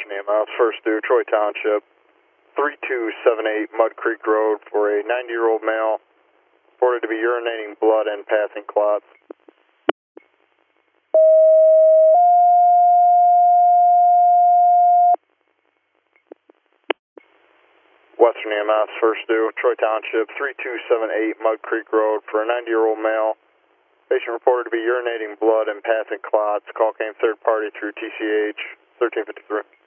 Western EMS, first due, Troy Township, 3278 Mud Creek Road for a 90-year-old male, reported to be urinating blood and passing clots. Western EMS, first due, Troy Township, 3278 Mud Creek Road for a 90-year-old male. Patient reported to be urinating blood and passing clots. Call came third party through TCH 1353.